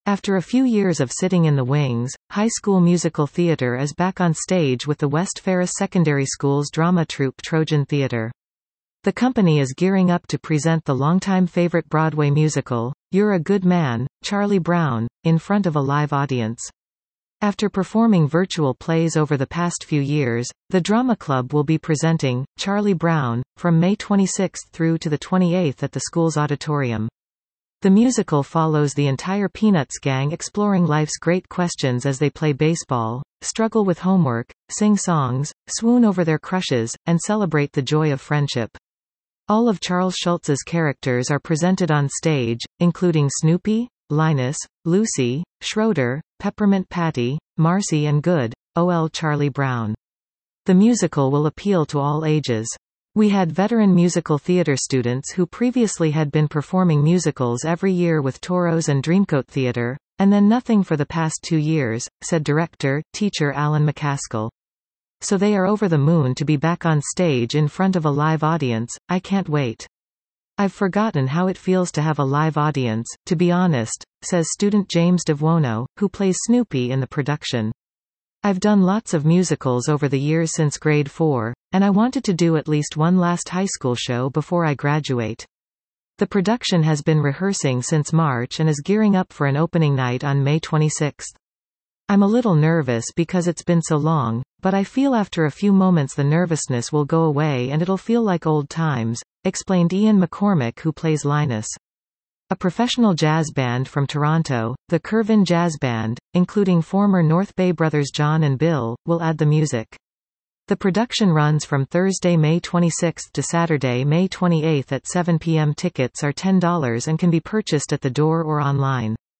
After a few years of sitting in the wings, High School Musical Theater is back on stage with the West Ferris Secondary School's drama troupe Trojan Theater. The company is gearing up to present the longtime favorite Broadway musical, You're a Good Man, Charlie Brown, in front of a live audience. After performing virtual plays over the past few years, the Drama Club will be presenting Charlie Brown from May 26 through to the 28th at the school's auditorium. The musical follows the entire Peanuts gang exploring life's great questions as they play baseball, struggle with homework, sing songs, swoon over their crushes, and celebrate the joy of friendship. All of Charles Schulz's characters are presented on stage, including Snoopy, Linus, Lucy, Schroeder, Peppermint Patty, Marcy and Good, O.L. Charlie Brown. The musical will appeal to all ages. We had veteran musical theater students who previously had been performing musicals every year with Toros and Dreamcoat Theater, and then nothing for the past 2 years, said director, teacher Alan McCaskill. So they are over the moon to be back on stage in front of a live audience. I can't wait. I've forgotten how it feels to have a live audience, to be honest, says student James DeVuono, who plays Snoopy in the production. I've done lots of musicals over the years since grade 4, and I wanted to do at least one last high school show before I graduate. The production has been rehearsing since March and is gearing up for an opening night on May 26. I'm a little nervous because it's been so long, but I feel after a few moments the nervousness will go away and it'll feel like old times, explained Ian McCormick, who plays Linus. A professional jazz band from Toronto, the Curvin Jazz Band, including former North Bay brothers John and Bill, will add the music. The production runs from Thursday, May 26 to Saturday, May 28 at 7 p.m. Tickets are $10 and can be purchased at the door or online.